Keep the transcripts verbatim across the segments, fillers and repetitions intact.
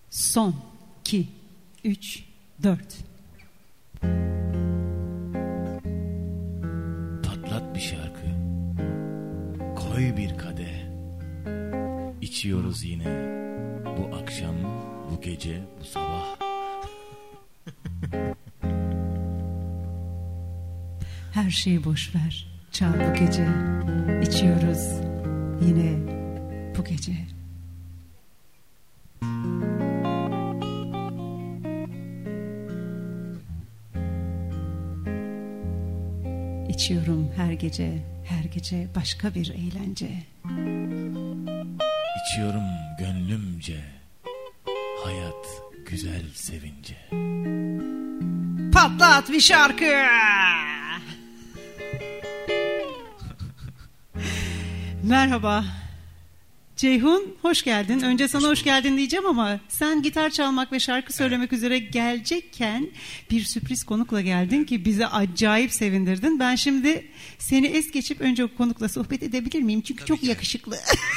Son, iki, üç, dört. Patlat bir şarkı, koy bir kadeh, içiyoruz yine bu akşam, bu gece, bu sabah. Her şeyi boş ver, çal bu gece, içiyoruz yine bu gece. İçiyorum her gece, her gece başka bir eğlence. İçiyorum gönlümce, hayat güzel sevince. Patlat bir şarkı. Merhaba. Ceyhun, hoş geldin. Önce sana hoş geldin diyeceğim ama sen gitar çalmak ve şarkı söylemek üzere gelecekken bir sürpriz konukla geldin ki bizi acayip sevindirdin. Ben şimdi seni es geçip önce o konukla sohbet edebilir miyim? Çünkü Tabii çok ki. yakışıklı.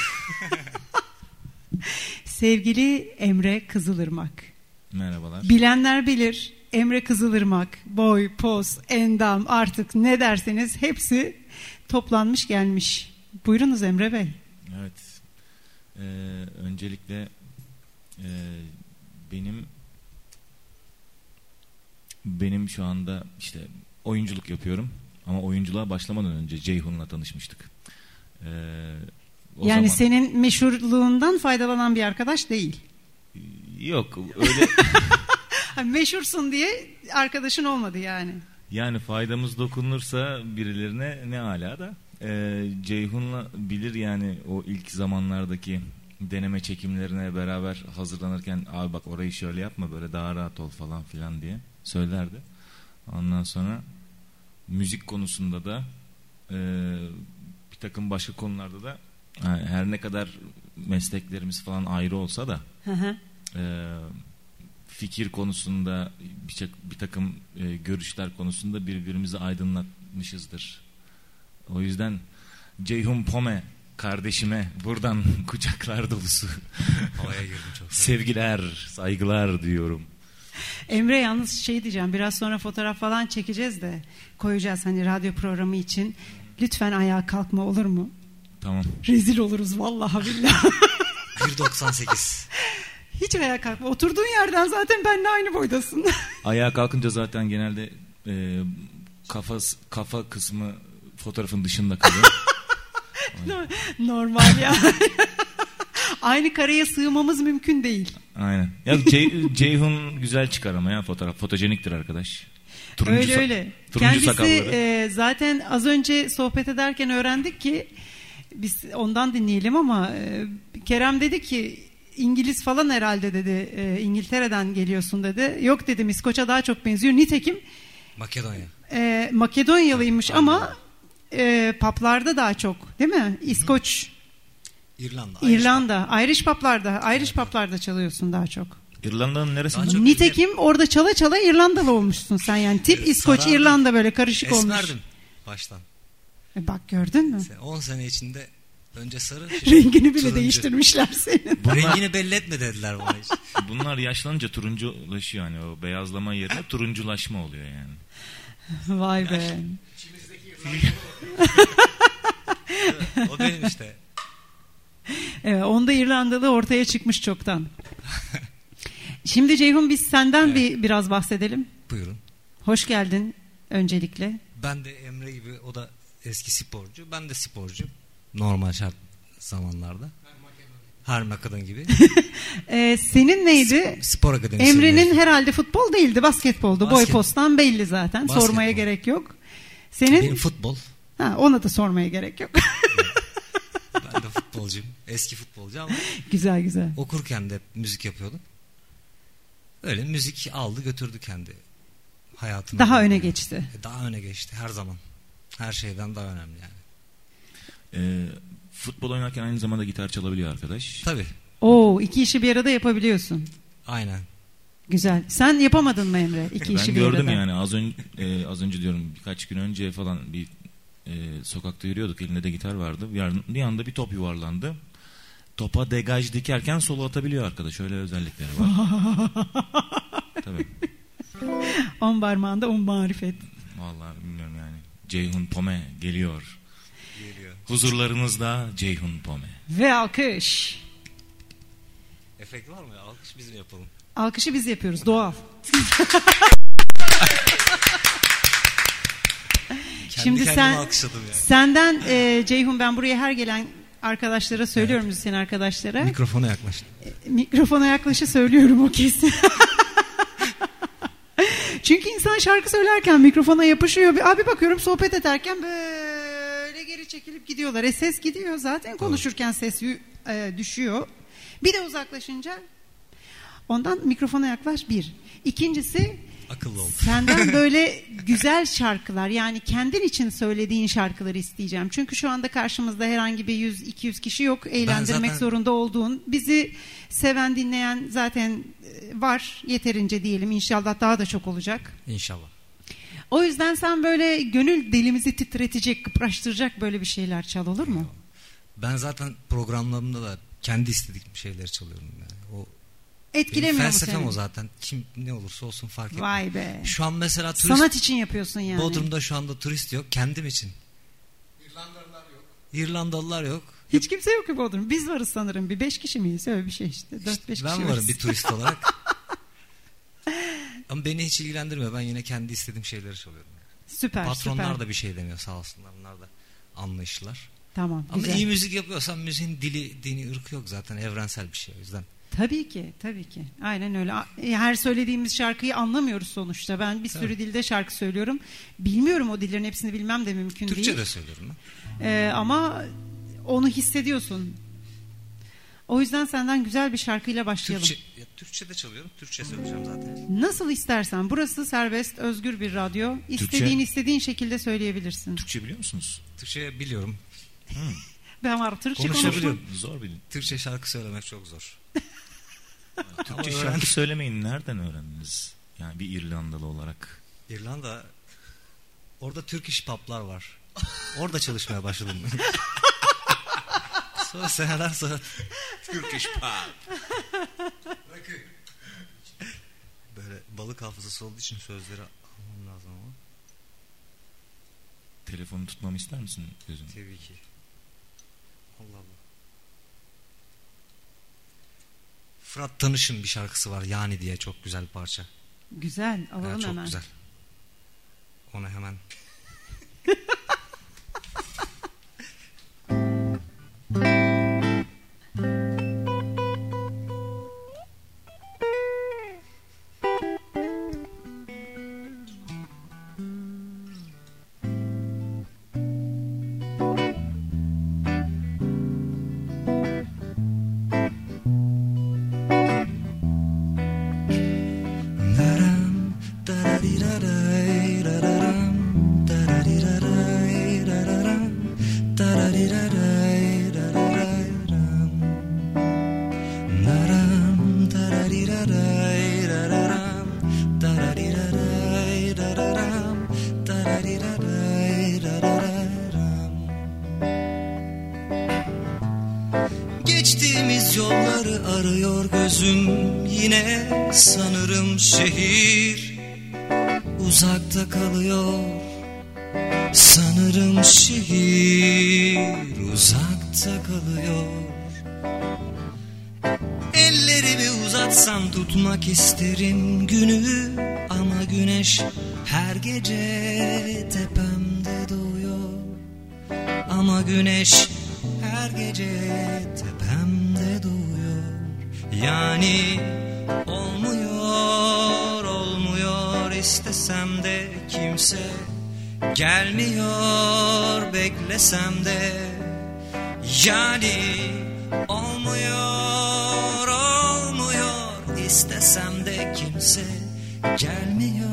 Sevgili Emre Kızılırmak. Merhabalar. Bilenler bilir. Emre Kızılırmak, boy, poz, endam, artık ne derseniz hepsi toplanmış gelmiş. Buyurunuz Emre Bey. Evet. Ee, öncelikle e, benim benim şu anda işte oyunculuk yapıyorum ama oyunculuğa başlamadan önce Ceyhun'la tanışmıştık. Ee, o Yani zaman... senin meşhurluğundan faydalanan bir arkadaş değil. Yok öyle. Hani meşhursun diye arkadaşın olmadı yani. Yani faydamız dokunursa birilerine ne ala da. Ee, Ceyhun'la bilir yani o ilk zamanlardaki deneme çekimlerine beraber hazırlanırken abi bak orayı şöyle yapma böyle daha rahat ol falan filan diye söylerdi. Ondan sonra müzik konusunda da e, bir takım başka konularda da yani her ne kadar mesleklerimiz falan ayrı olsa da Hı hı. e, fikir konusunda bir, bir takım e, görüşler konusunda birbirimizi aydınlatmışızdır. O yüzden Ceyhun Pome kardeşime buradan kucaklar dolusu havaya girdim çok. sevgiler, saygılar diyorum. Emre yalnız şey diyeceğim, biraz sonra fotoğraf falan çekeceğiz de koyacağız hani radyo programı için. Lütfen ayağa kalkma, olur mu? Tamam. Rezil oluruz vallahi billahi. bir doksan sekiz. Hiç ayağa kalkma. Oturduğun yerden zaten benimle aynı boydasın. Ayağa kalkınca zaten genelde e, kafa kafa kısmı fotoğrafın dışında kalıyor. Normal ya. Aynı kareye sığmamız mümkün değil. Aynen. Ya Cey- Ceyhun güzel çıkar ama ya fotoğraf fotojeniktir arkadaş. Turuncu öyle sa- öyle. Turuncu Kendisi e, zaten az önce sohbet ederken öğrendik ki biz ondan dinleyelim ama e, Kerem dedi ki İngiliz falan herhalde dedi. E, İngiltere'den geliyorsun dedi. Yok dedim, İskoç'a daha çok benziyor. Nitekim Makedonya. e, Makedonyalıymış ama e, paplarda daha çok, değil mi? İskoç, İrlanda. İrlanda, Irish paplarda, Irish paplarda çalıyorsun daha çok. İrlanda'nın neresinde? Daha çok- Nitekim orada çala çala İrlandalı olmuşsun sen yani. Tip İskoç, Sarardım. İrlanda böyle karışık olmuş. Esmerdim baştan. E bak gördün mü? on sene içinde önce sarı. Rengini bile turuncu. değiştirmişler senin. Bu rengini belli etme dediler bana hiç. Bunlar yaşlanınca turunculaşıyor yani o beyazlama yerine turunculaşma oluyor yani. Vay be. O benim işte. Evet, onda İrlandalı ortaya çıkmış çoktan. Şimdi Ceyhun biz senden Evet. bir biraz bahsedelim. Buyurun. Hoş geldin öncelikle. Ben de Emre gibi, o da eski sporcu. Ben de sporcu. Normal şart zamanlarda. Her Makedon gibi. Ee, senin neydi? Spor akademisi. Emre'nin herhalde futbol değildi, basketboldu. Boy Basket. posttan belli zaten. Basketbol. Sormaya gerek yok. Senin? Benim futbol. Ha, ona da sormaya gerek yok. Ben de futbolcuyum. Eski futbolcu ama Güzel güzel. okurken de müzik yapıyordum. Öyle müzik aldı götürdü kendi hayatına. Daha öne geçti. Daha öne geçti her zaman. Her şeyden daha önemli yani. Ee, futbol oynarken aynı zamanda gitar çalabiliyor arkadaş. Tabii. Oo, iki işi bir arada yapabiliyorsun. Aynen. Güzel. Sen yapamadın mı Emre? İki Ben işi bir gördüm arada. yani az önce e, az önce diyorum birkaç gün önce falan bir e, sokakta yürüyorduk, elinde de gitar vardı. Bir, bir anda bir top yuvarlandı. Topa degaj dikerken solo atabiliyor arkadaş. Öyle özellikleri var. Tabii. On parmağında on marifet. Vallahi bilmiyorum yani. Ceyhun Pome geliyor. Geliyor. Huzurlarınızda Ceyhun Pome. Ve alkış. Efekt var mı? Alkış biz mi yapalım? Alkışı biz yapıyoruz. Doğal. Şimdi sen senden e, Ceyhun, ben buraya her gelen arkadaşlara söylüyorum, evet. Müzisyen arkadaşlara. Mikrofona yaklaş. E, mikrofona yaklaşı söylüyorum o kesin. Çünkü insan şarkı söylerken mikrofona yapışıyor. Abi bakıyorum sohbet ederken böyle geri çekilip gidiyorlar. E ses gidiyor zaten, konuşurken ses e, düşüyor. Bir de uzaklaşınca ondan mikrofona yaklaş bir. İkincisi akıllı ol. Senden böyle güzel şarkılar, yani kendin için söylediğin şarkıları isteyeceğim. Çünkü şu anda karşımızda herhangi bir yüz iki yüz kişi yok. Eğlendirmek zaten... zorunda olduğun, bizi seven, dinleyen zaten var yeterince diyelim. İnşallah daha da çok olacak. İnşallah. O yüzden sen böyle gönül delimizi titretecek, kıpraştıracak böyle bir şeyler çal, olur mu? Ben zaten programlarımda da kendi istediğim şeyleri çalıyorum. Yani. O etkilemiyor mu seni? Felsefem o zaten. Kim ne olursa olsun fark etmiyor. Vay be. Şu an mesela turist, sanat için yapıyorsun yani. Bodrum'da şu anda turist yok. Kendim için. İrlandalılar yok. İrlandalılar yok. Hiç kimse yok ki Bodrum. Biz varız sanırım. Bir beş kişi miyiz? Öyle bir şey işte. Dört beş işte kişi ben varız. varım bir turist olarak. Ama beni hiç ilgilendirmiyor. Ben yine kendi istediğim şeyleri çalıyorum. Süper. Patronlar süper. da bir şey demiyor sağ olsunlar. Bunlar da anlayışlar. Tamam. Ama güzel. iyi müzik yapıyorsan müziğin dili, dini, ırkı yok zaten. Evrensel bir şey o yüzden. Tabii ki, tabii ki. Aynen öyle. Her söylediğimiz şarkıyı anlamıyoruz sonuçta. Ben bir sürü evet. dilde şarkı söylüyorum. Bilmiyorum, o dillerin hepsini bilmem de mümkün Türkçe değil. Türkçe de söylüyorum ben. Ee, ama onu hissediyorsun. O yüzden senden güzel bir şarkıyla başlayalım. Türkçe, ya, Türkçe de çalıyorum. Türkçe söyleyeceğim zaten. Nasıl istersen. Burası serbest, özgür bir radyo. İstediğin Türkçe, istediğin şekilde söyleyebilirsin. Türkçe biliyor musunuz? Türkçe biliyorum. Hmm. Ben var. Türkçe konuşabiliyorum. Zor bilin. Türkçe şarkı söylemek çok zor. Türkçe şarkı söylemeyi nereden öğrendiniz? Yani bir İrlandalı olarak. İrlanda, orada Turkish pub'lar var. Orada çalışmaya başladım. Sonra seneler sonra Turkish pub. Böyle balık hafızası olduğu için sözleri almam lazım ama. Telefonu tutmamı ister misin gözüm? Tabii ki. Allah Allah. Fırat Tanış'ın bir şarkısı var. Yani diye, çok güzel bir parça. Güzel. Alalım evet, çok hemen. Çok güzel. Onu hemen. Geçtiğimiz yolları arıyor gözüm yine, sanırım şehir uzakta kalıyor. Sanırım şehir uzakta kalıyor. Ellerimi uzatsam tutmak isterim günü, ama güneş her gece tepemde doğuyor. Ama güneş her gece tepemde doğuyor. Yani olmuyor, olmuyor, istesem de kimse gelmiyor, beklesem de. Yani olmuyor, olmuyor, istesem de kimse gelmiyor.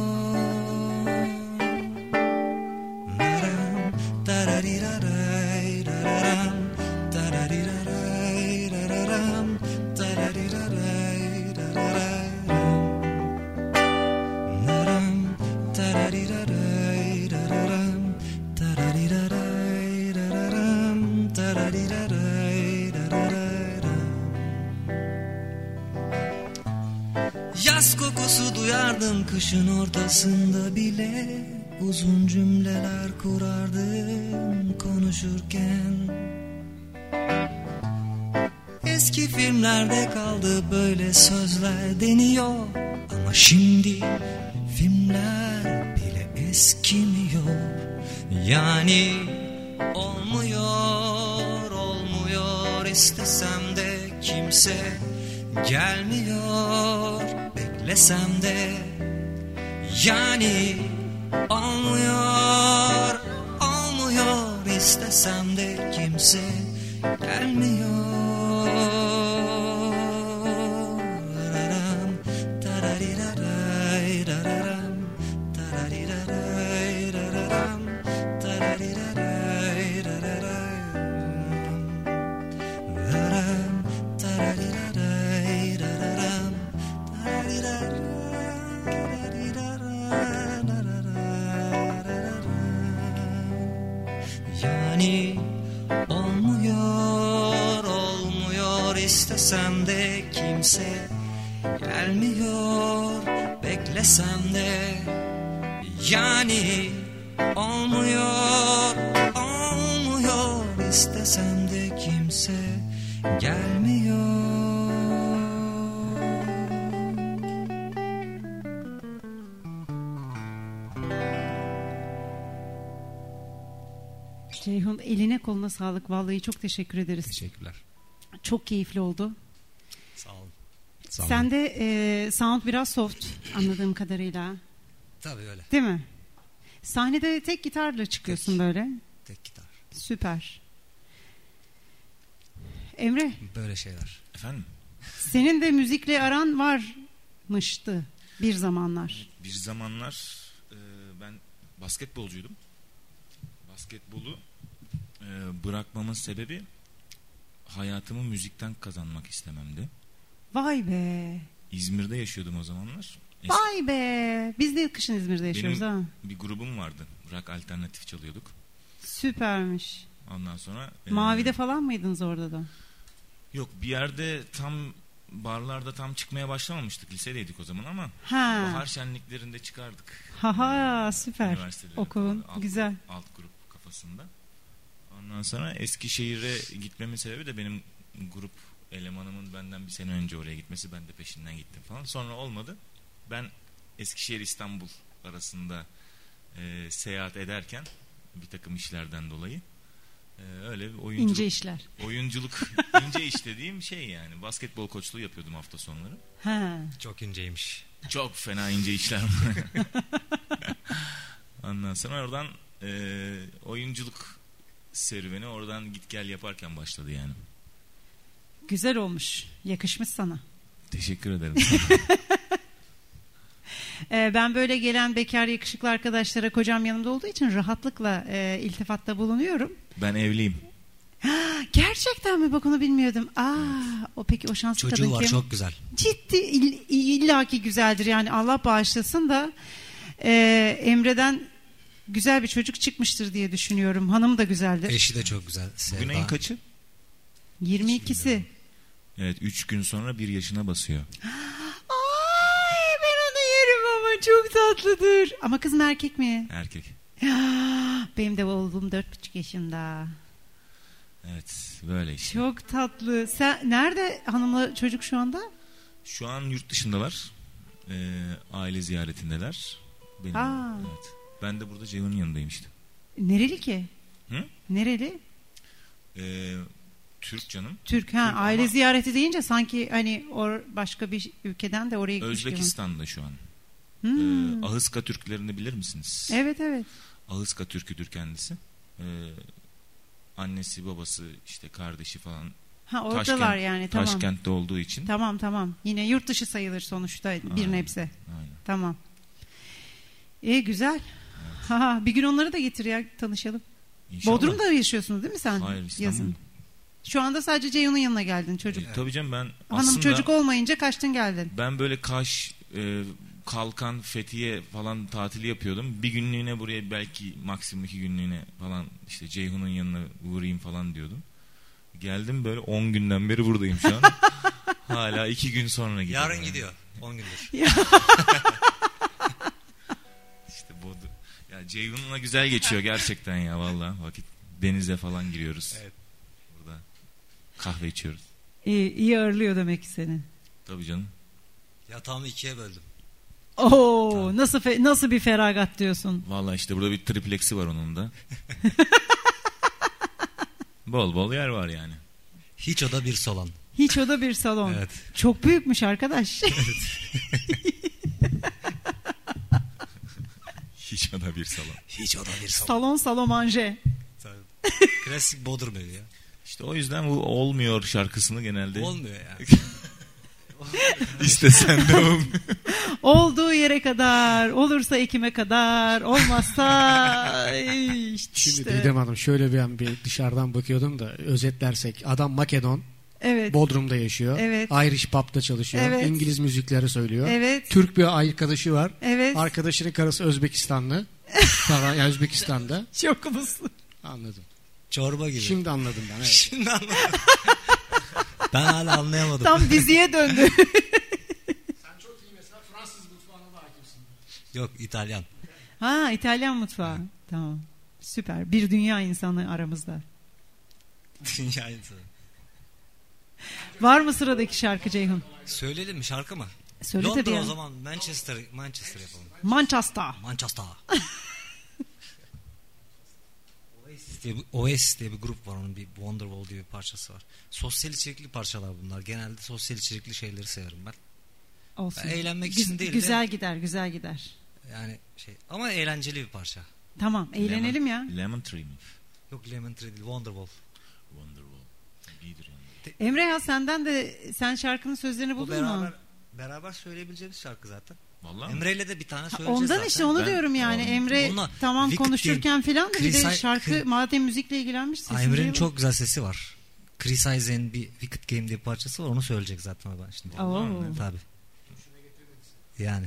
Naram, tarariraray, raram, tarariraray, raram, tarariraray, raram. Naram, tarariraray, raram, tarariraray, raram, tarariraray, raram. Yaz kokusu duyardım kışın ortasında bile. Uzun cümleler kurardım konuşurken. Eski filmlerde kaldı böyle sözler deniyor. Ama şimdi filmler bile eskimiyor. Yani olmuyor, olmuyor, istesem de kimse gelmiyor. Beklesem de yani olmuyor, olmuyor, istesem de kimse gelmiyor. Raram, tarariraray, raram, tarariraray, raram, tarariraray, raram, raram, tarariraray, raram, tarariraray. Yani olmuyor, olmuyor, istesem de kimse gelmiyor. Beklesem de yani olmuyor, olmuyor, istesem de kimse gelmiyor. Ceyhun, eline koluna sağlık. Vallahi çok teşekkür ederiz. Teşekkürler. Çok keyifli oldu. Sağ olun. Sağ olun. Sen de e, sound biraz soft anladığım kadarıyla. Tabii öyle. Değil mi? Sahnede tek gitarla çıkıyorsun Tek. böyle. Tek gitar. Süper. Emre, Böyle şeyler. Efendim? senin de müzikle aran varmıştı bir zamanlar. Bir zamanlar e, ben basketbolcuydum. Basketbolu e, bırakmamın sebebi hayatımı müzikten kazanmak istememdi. Vay be. İzmir'de yaşıyordum o zamanlar. Es- Vay be. Biz de kışın İzmir'de yaşıyoruz Benim ha. bir grubum vardı. Rock alternatif çalıyorduk. Süpermiş. Ondan sonra e, Mavi'de falan mıydınız orada da? yok, bir yerde tam barlarda tam çıkmaya başlamamıştık. Lisedeydik o zaman ama Ha. bahar şenliklerinde çıkardık. Haha, süper. Üniversitelerin Okulun alt, güzel. alt grup kafasında. Ondan sonra Eskişehir'e gitmemin sebebi de benim grup elemanımın benden bir sene önce oraya gitmesi. Ben de peşinden gittim falan. Sonra olmadı. Ben Eskişehir İstanbul arasında e, seyahat ederken bir takım işlerden dolayı e, öyle bir oyunculuk, İnce işler. oyunculuk ince iş dediğim şey yani. Basketbol koçluğu yapıyordum hafta sonları. Ha. Çok inceymiş. Çok fena ince işler. Ondan sonra oradan e, oyunculuk serüveni oradan git gel yaparken başladı yani. Güzel olmuş. Yakışmış sana. Teşekkür ederim. Ee, ben böyle gelen bekar yakışıklı arkadaşlara kocam yanımda olduğu için rahatlıkla e, iltifatta bulunuyorum. Ben evliyim. Gerçekten mi? Bak onu bilmiyordum. Aa, evet. O peki o şanslı Çocuğu kadın var, kim? çok güzel. Ciddi ill, illaki güzeldir yani, Allah bağışlasın da e, Emre'den güzel bir çocuk çıkmıştır diye düşünüyorum. Hanım da güzeldir. Eşi de çok güzel. Bugün ayın kaçı? yirmi ikisi. Evet, üç gün sonra bir yaşına basıyor. Ay, ben onu yerim ama çok tatlıdır. Ama kız mı erkek mi? Erkek. Benim de oğlum dört buçuk yaşında. Evet, böyle işte. Çok tatlı. Sen nerede hanımla çocuk şu anda? Şu an yurt dışındalar. Ee, aile ziyaretindeler. Benim, Aa. evet. Ben de burada Ceyhun'un yanındayım işte. Nereli ki? Hı? Nereli? Ee, Türk canım. Türk. Ha, Türk aile ama- ziyareti deyince sanki hani or başka bir ülkeden de oraya gitmiş gibi. Özbekistan'da şu an. Hmm. Ee, Ahıska Türklerini bilir misiniz? Evet evet. Ahıska Türküdür kendisi. Ee, annesi, babası, işte kardeşi falan Ha, oradalar Taşkent- yani, tamam. Taşkent'te olduğu için. Tamam tamam. Yine yurt dışı sayılır sonuçta bir Aynen, nebze. aynen. Tamam. İyi, güzel. Ha, bir gün onları da getir ya, tanışalım. İnşallah. Bodrum'da yaşıyorsunuz değil mi sen? Hayır, İstanbul. Yazın. Şu anda sadece Ceyhun'un yanına geldin çocuk. E, tabii canım, ben Hanım aslında çocuk olmayınca kaçtın geldin. ben böyle Kaş, e, Kalkan, Fethiye falan tatili yapıyordum. Bir günlüğüne buraya, belki maksimum iki günlüğüne falan işte Ceyhun'un yanına uğrayayım falan diyordum. Geldim, böyle on günden beri buradayım şu an. Hala iki gün sonra gidiyor. Yarın yani. gidiyor. on gündür. İşte bu ya Ceyhun'la güzel geçiyor gerçekten ya vallahi. Vakit denize falan giriyoruz. Evet. Burada kahve içiyoruz. İyi, iyi ağırlıyor demek ki seni. Tabii canım. Yatağımı ikiye böldüm. Oo, Tamam. nasıl fe- nasıl bir feragat diyorsun? Vallahi işte burada bir triplexi var onun da. Bol bol yer var yani. Hiç oda bir salon. Hiç oda bir salon. Evet. Çok büyükmüş arkadaş. Hiç oda bir salon. Hiç oda bir salon. salon salomanje. Klasik Bodrum evi ya. İşte o yüzden bu olmuyor şarkısını genelde. Olmuyor yani. İstesen de olmuyor. Olduğu yere kadar, olursa Ekim'e kadar, olmazsa işte. Şimdi Didem Hanım şöyle bir an bir dışarıdan bakıyordum da özetlersek adam Makedon, Evet. Bodrum'da yaşıyor. Evet. Irish pub'da çalışıyor. Evet. İngiliz müzikleri söylüyor. Evet. Türk bir arkadaşı var. Evet. Arkadaşının karısı Özbekistanlı. falan yani Özbekistan'da. Çok mutlu. Anladım. Çorba gibi. Şimdi anladım ben. Evet. Şimdi anladım. Ben hala anlayamadım. Tam diziye döndü. Sen çok iyi mesela Fransız mutfağına da hakimsin. Yok İtalyan. Ha, İtalyan mutfağı. Tamam. Süper. Bir dünya insanı aramızda. Dünya insanı. Var mı sıradaki şarkı Ceyhun? Söyleyelim mi şarkı mı? Söyle Londra tabii ya. o zaman Manchester Manchester yapalım. Manchester. Manchester. Oasis diye, bir, Oasis diye bir grup var, onun bir Wonderwall diye bir parçası var. Sosyal içerikli parçalar bunlar. Genelde sosyal içerikli şeyleri severim ben. Olsun. Ben eğlenmek Güz- için değil de- Güzel gider, güzel gider. Yani şey ama eğlenceli bir parça. Tamam, eğlenelim ya. Lemon Tree mi? Yok Lemon Tree değil, Wonderwall. Wonderwall. İyidir yani. Emre ya, senden de sen şarkının sözlerini Bu buldun beraber mu? beraber söyleyebileceğimiz şarkı zaten. Vallahi mi? Emre'yle de bir tane Ha, söyleyeceğiz Ondan zaten. işte onu Ben- diyorum yani. Tamam. Emre Onunla tamam Wicked konuşurken filan da bir de Chris- şarkı Chris- madem müzikle ilgilenmişsin. Aa, Emre'nin çok güzel sesi var. Chris Isaac'in bir Wicked Game diye bir parçası var. Onu söyleyecek zaten ben şimdi. Oo. Tabii. Yani.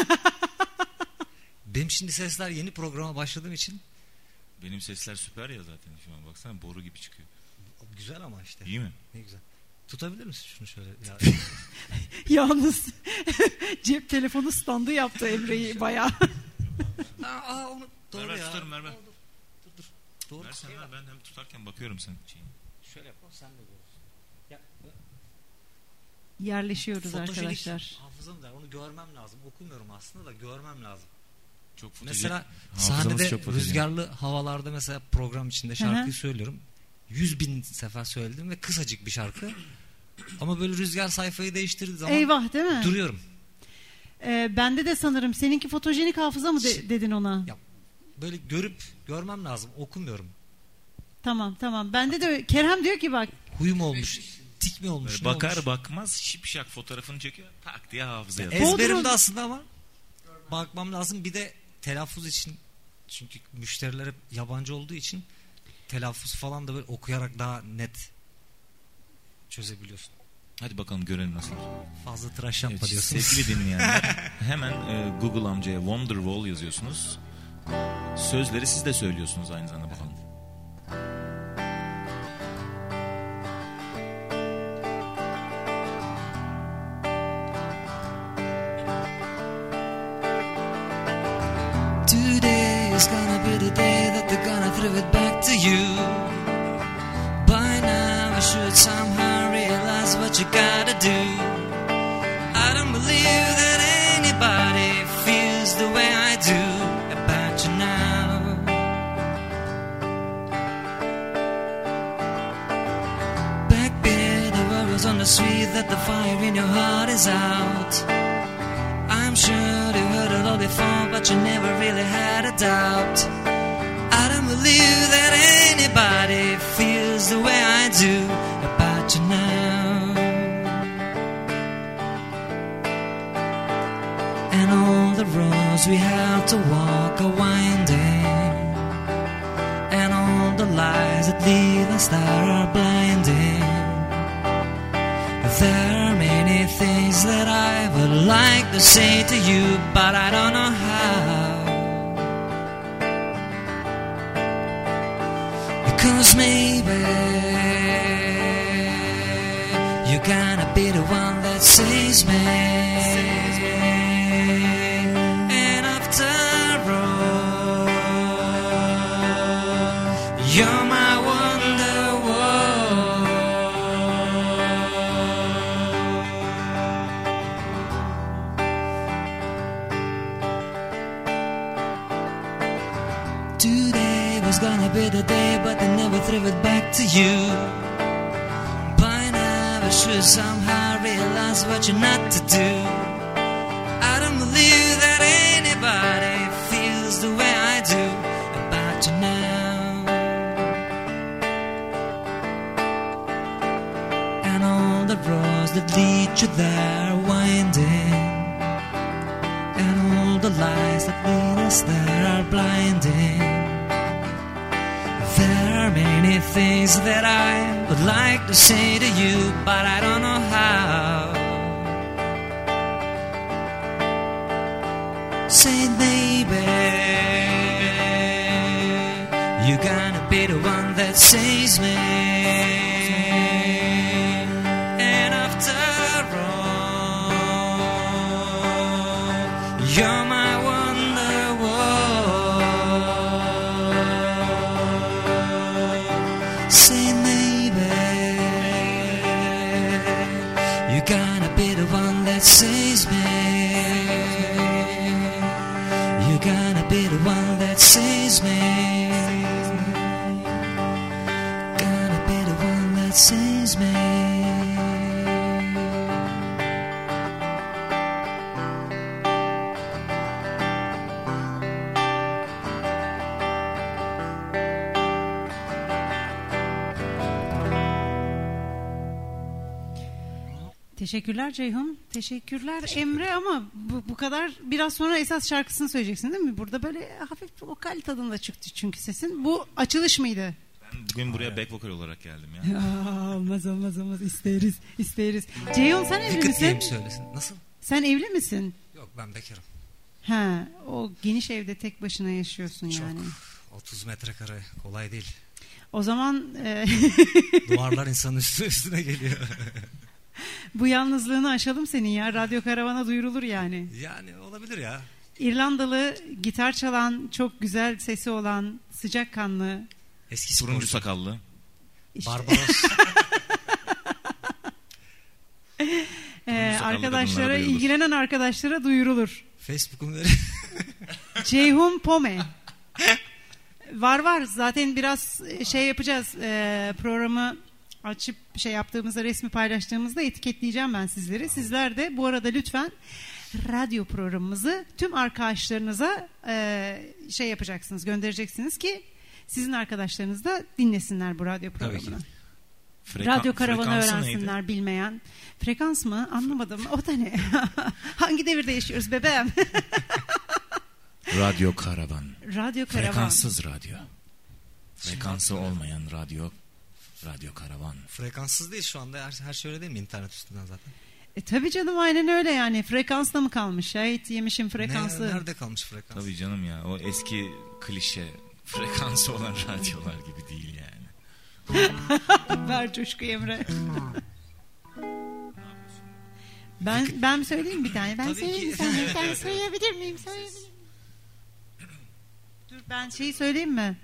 Benim şimdi sesler yeni programa başladığım için Benim sesler süper ya zaten şu an. Baksana boru gibi çıkıyor. güzel ama işte. İyi mi? Ne güzel. Tutabilir misin şunu şöyle? Ya, Yalnız cep telefonu standı yaptı Emre'yi bayağı. aa, aa, onu doğru ver, ver, ya. tutarım, ver, ver. Dur, dur, dur. Doğru. Ver sen ver, ben hem tutarken bakıyorum sen. Şeyin. Şöyle yapalım sen de görürsün. Ya, Yerleşiyoruz fotojenik arkadaşlar. hafızam der. Onu görmem lazım. Okumuyorum aslında da görmem lazım. Çok fotojenik- Mesela hafızamız sahnede çok fotojenik. rüzgarlı havalarda mesela program içinde şarkıyı Hı hı. söylüyorum. Yüz bin sefer söyledim ve kısacık bir şarkı. Ama böyle rüzgar sayfayı değiştirdiği zaman Eyvah değil mi? duruyorum. Ee, bende de sanırım seninki fotojenik hafıza mı de- dedin ona? Ya, böyle görüp görmem lazım. Okumuyorum. Tamam tamam. Bende de Kerem diyor ki bak Huyum olmuş. Tik mi olmuş? Böyle ne bakar olmuş? bakmaz şipşak fotoğrafını çekiyor. Tak diye hafızaya. Ezberimde Bodrum- aslında ama bakmam lazım. Bir de telaffuz için, çünkü müşteriler hep yabancı olduğu için telaffuz falan da böyle okuyarak daha net çözebiliyorsun. Hadi bakalım görelim nasıl. Fazla tıraş yapma Evet, diyorsunuz. sevgili dinleyenler hemen e, Google amcaya Wonderwall yazıyorsunuz. Sözleri siz de söylüyorsunuz aynı zamanda bakalım. Today is gonna be the day that they're gonna throw it back to you. By now you should somehow realize what you gotta do. I don't believe that anybody feels the way I do about you now. Back there the word was on the street that the fire in your heart is out. I'm sure you heard it all before, but you never really had a doubt. I don't believe that anybody feels the way I do about you now. And all the roads we have to walk are winding, and all the lies that lead us there are blinding. There are many things that I would like to say to you, but I don't know how. Because maybe you're gonna be the one that saves me. And after all, you're my wonderwall. Today was gonna be the day, but they never threw it back to you. By now I should somehow realize what you're not to do. I don't believe that anybody feels the way I do about you now. And all the roads that lead you there are winding, and all the lies that lead us there are blinding. There are many things that I would like to say to you, but I don't know how. Say, baby, you're gonna be the one that saves me. And after all, you're my wonderwall. Say, maybe, you're gonna be the one that saves me. You're gonna be the one that saves me. Gonna be the one that saves me. Teşekkürler Ceyhun. Teşekkürler Emre, ama bu, bu kadar, biraz sonra esas şarkısını söyleyeceksin değil mi? Burada böyle hafif vokal tadında çıktı çünkü sesin. Bu açılış mıydı? Ben bugün buraya back vokal olarak geldim ya. Aa, olmaz olmaz olmaz, isteriz isteriz. Ceyhun, sen evli Fikret misin? diyeyim söylesin. Nasıl? Sen evli misin? Yok, ben bekarım. Ha, o geniş evde tek başına yaşıyorsun Çok. yani. otuz metrekare kolay değil. O zaman e, Duvarlar insanın üstüne üstüne geliyor. bu yalnızlığını aşalım senin ya. Radyo Karavan'a duyurulur yani. Yani olabilir ya. İrlandalı, gitar çalan, çok güzel sesi olan, sıcakkanlı. Eski Turuncu sporcu. sakallı. işte- Barbaros. Ee, sakallı arkadaşlara, kadınlara duyurulur. ilgilenen arkadaşlara duyurulur. Facebook'un veri. Ceyhun Pome. Var var, zaten biraz şey yapacağız, e, programı açıp şey yaptığımızda, resmi paylaştığımızda etiketleyeceğim ben sizleri. Sizler de bu arada lütfen radyo programımızı tüm arkadaşlarınıza e, şey yapacaksınız, göndereceksiniz ki sizin arkadaşlarınız da dinlesinler bu radyo Tabii ki. programını. Frekan- Radyo Karavanı frekansı öğrensinler, neydi? bilmeyen. Frekans mı? Anlamadım. O da ne? Hangi devirde yaşıyoruz bebeğim? Radyo Karavan. Radyo Karavan. Frekanssız radyo. Frekansı olmayan radyo. Radyo Karavan. Frekanssız değil şu anda. Her, her şey öyle değil mi internet üstünden zaten? E tabii canım, aynen öyle yani. Frekansla mı kalmış? Şahit yemişim frekansı. Ne, nerede kalmış frekans? Tabii canım ya. O eski klişe frekansı olan radyolar gibi değil yani. Ver coşku Emre. ben ben söyleyeyim bir tane. Ben Tabii söyleyeyim ki. sana. Bir tane söyleyebilir miyim? Söyleyebilir miyim? Dur, ben şeyi söyleyeyim mi?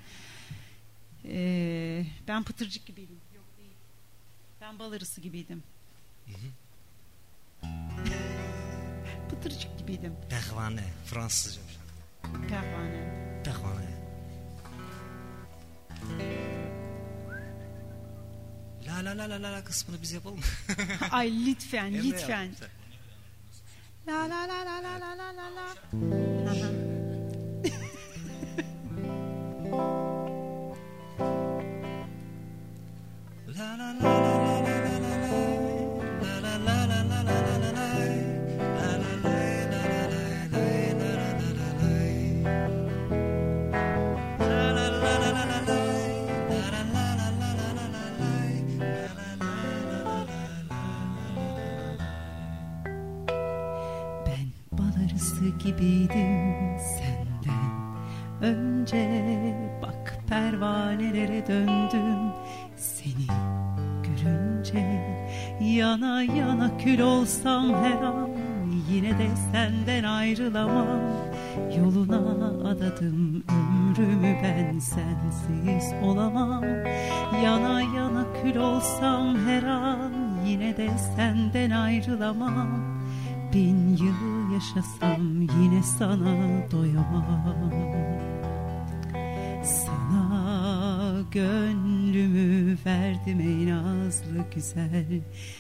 Ee, ben pıtırcık gibiydim. Yok değil. Ben bal arısı gibiydim. Pıtırcık gibiydim. Pervane. Fransızca. Pervane. Pervane. La la la la la la kısmını biz yapalım. Ay lütfen, Emre lütfen. yap. La la la la la la la la la. Aha. La la la la la la la la la. La la la la la la la la la. La la la la la la la la la la. La la la la la la la. La la la la la la la la. La la la la la la. Ben bal arısı gibiydim senden önce. Bak pervanelere döndüm seni görünce. Yana yana kül olsam her an, yine de senden ayrılamam. Yoluna adadım ömrümü, ben sensiz olamam. Yana yana kül olsam her an, yine de senden ayrılamam. Bin yıl yaşasam yine sana doyamam. Sana gönlümü verdim ey nazlı güzel.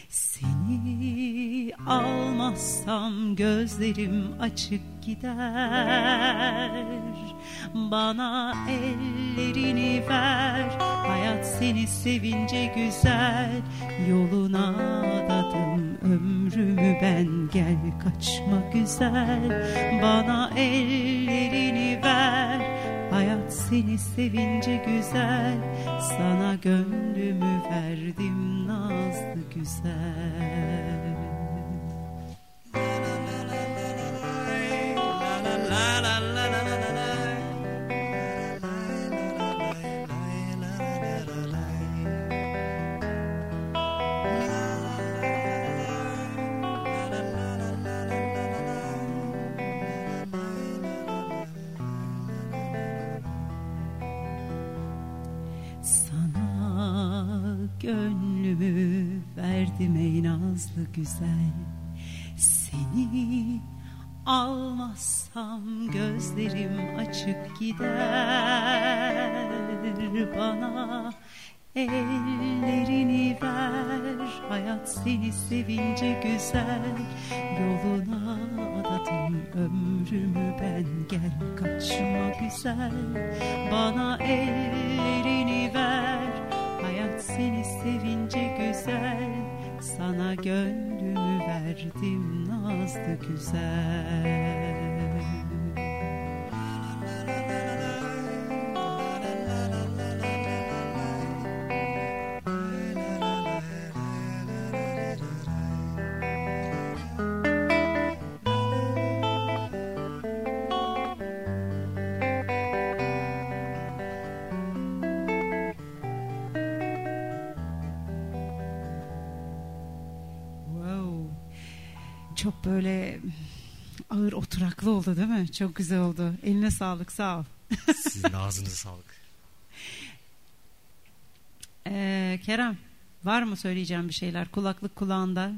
Seni almazsam gözlerim açık gider. Bana ellerini ver, hayat seni sevince güzel. Yoluna adadım ömrümü ben, gel kaçma güzel. Bana ellerini ver, hayat seni sevince güzel. Sana gönlümü verdim nazlı güzel. Gönlümü verdim ey nazlı güzel. Seni almazsam gözlerim açık gider. Bana ellerini ver, hayat seni sevince güzel. Yoluna adadım ömrümü ben, gel kaçma güzel. Bana ellerini ver, hayat seni sevince güzel. Sana gönlümü verdim nazlı güzel. Çok böyle ağır oturaklı oldu değil mi? Çok güzel oldu. Eline sağlık, sağ ol. Sizin ağzınıza sağlık. Ee, Kerem, var mı söyleyeceğim bir şeyler? Kulaklık kulağında.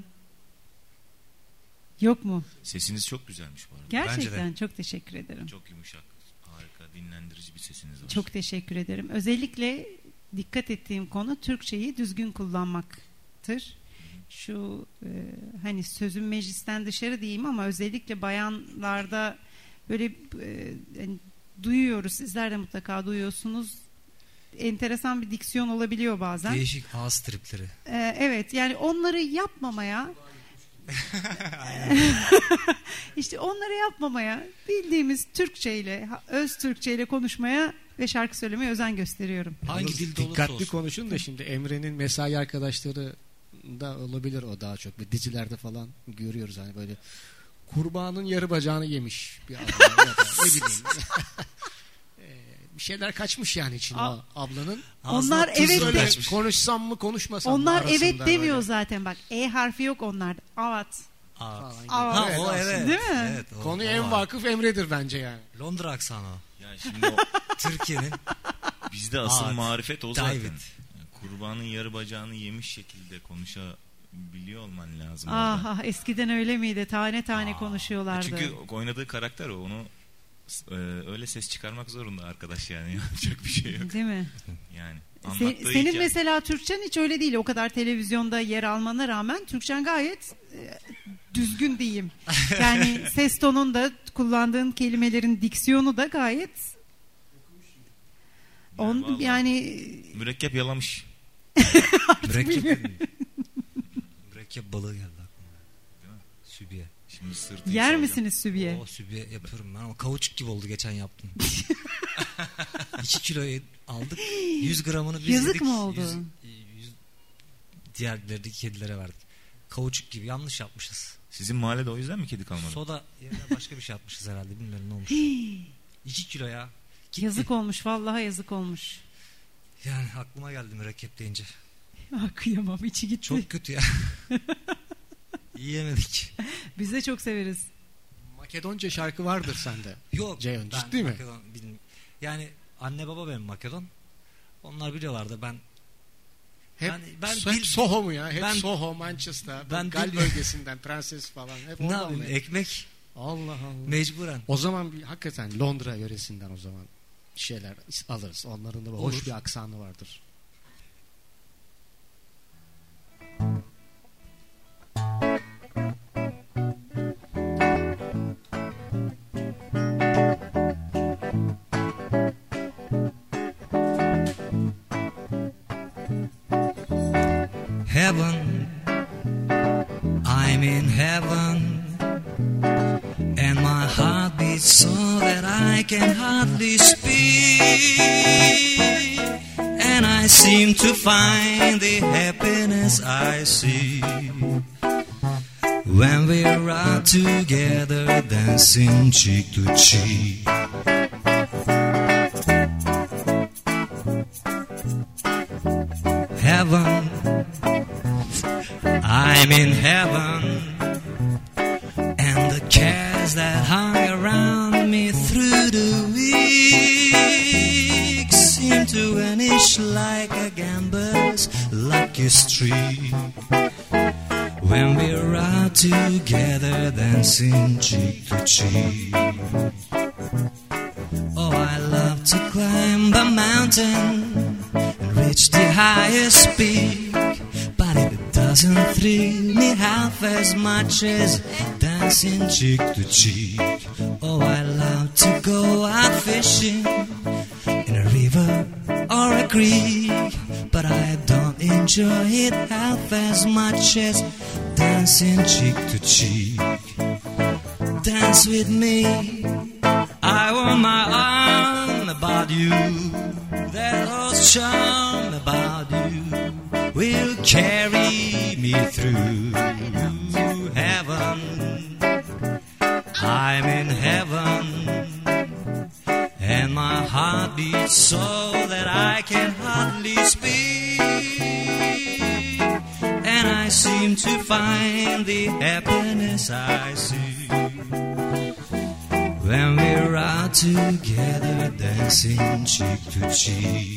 Yok mu? Sesiniz çok güzelmiş bu arada. Gerçekten çok teşekkür ederim. Çok yumuşak, harika, dinlendirici bir sesiniz var. Çok teşekkür ederim. Özellikle dikkat ettiğim konu Türkçeyi düzgün kullanmaktır. Şu e, hani sözüm meclisten dışarı diyeyim ama özellikle bayanlarda böyle e, yani duyuyoruz, sizler de mutlaka duyuyorsunuz, enteresan bir diksiyon olabiliyor bazen. Değişik ağız tripleri. E, evet, yani onları yapmamaya işte onları yapmamaya, bildiğimiz Türkçe ile, öz Türkçe ile konuşmaya ve şarkı söylemeye özen gösteriyorum. Hangi dilde olursa dikkatli olsun. konuşun da şimdi Emre'nin mesai arkadaşları da olabilir, o daha çok bir dizilerde falan görüyoruz hani böyle kurbanın yarı bacağını yemiş bir adam ya da ne bileyim bir şeyler kaçmış yani içine A- o ablanın. Onlar Ağzına evet tuz de, kaçmış. Konuşsam mı konuşmasam mı onlar arasında evet demiyor böyle. zaten, bak E harfi yok onlarda. Evet. Aa. Falan gibi. Aa, Ha, Evet, o aslında. evet. Değil mi? Evet, o, Konuya o en var. vakıf Emre'dir bence yani. Londra aksanı o. Ya şimdi o, Türkiye'nin bizde asıl Aa, marifet o zaten. David. Yani kurbanın yarı bacağını yemiş şekilde konuşabiliyor olman lazım. Ah, orada. ah, eskiden öyle miydi? Tane tane Aa, konuşuyorlardı. Çünkü oynadığı karakter o. Onu e, öyle ses çıkarmak zorunda arkadaş yani. Yapacak bir şey yok. Değil mi? Yani. Se- Anlattığı senin hikaye- mesela Türkçen hiç öyle değil. O kadar televizyonda yer almana rağmen Türkçen gayet e, düzgün diyeyim. Yani ses tonun da, kullandığın kelimelerin diksiyonu da gayet on, vallahi yani mürekkep yalamış. mürekkep, mürekkep balığı geldi aklıma. Değil mi? Sübiye. Şimdi sırtı yer salacağım. misiniz sübiye? O sübiye yapıyorum ben ama kavuçuk gibi oldu geçen yaptım. iki kiloyu aldık. yüz gramını biz Yazık yedik. mı oldu? yüz, yüz diğerlerdeki kedilere verdik. Kavuçuk gibi yanlış yapmışız. Sizin mahallede o yüzden mi kedi kalmadı? Soda yerine başka bir şey yapmışız herhalde. Bilmiyorum ne olmuş. iki kilo ya. Gitti. Yazık olmuş, vallahi yazık olmuş. Yani aklıma geldi mürekkep deyince. Ah, kıyamam, içi gitti. Çok kötü ya. Yiyemedik. Biz de çok severiz. Makedonca şarkı vardır sende. Yok. Ceyhun, ben ciddi mi? Makedon bilmiyorum. Yani anne baba benim Makedon. Onlar biliyorlardı. Ben Hep, Yani ben hep bil- Soho mu ya? Hep ben- Soho, Manchester, ben Gal bil- bölgesinden, Prenses falan. Hep ne oradan yapayım? mı? Ekmek Allah Allah. mecburen. O zaman bir, hakikaten Londra yöresinden o zaman şeyler alırız. Onların da Olur. hoş bir aksanı vardır. Heaven, I'm in heaven, and my heart beats so that I can hardly speak, and I seem to find the happiness I see when we're out together dancing cheek to cheek. Heaven, I'm in heaven, and the cares that hung around me through the week seem to vanish like a gambler's lucky streak when we're out together dancing cheek to cheek. Oh, I love to climb the mountain and reach the highest peak, but it doesn't thrill me half as much as dancing cheek to cheek. Oh, I love to go out fishing in a river or a creek, but I don't enjoy it half as much as dancing cheek to cheek. Dance with me, I want my arm about you. There's charm about you will carry me through heaven. I'm in heaven, and my heart beats so that I can hardly speak, and I seem to find the happiness I see when we're out together dancing cheek to cheek.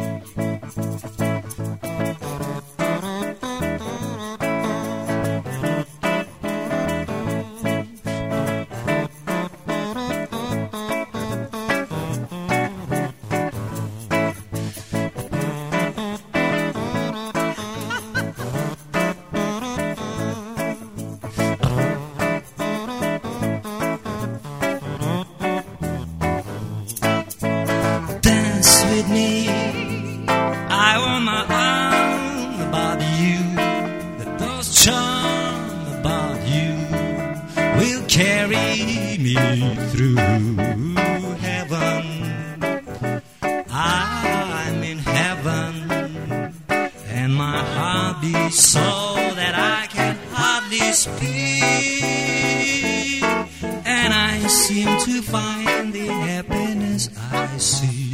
With me, I want my arm about you. That those charm about you will carry me through heaven. I'm in heaven, and my heart beats so that I can hardly speak, and I seem to find the happiness I see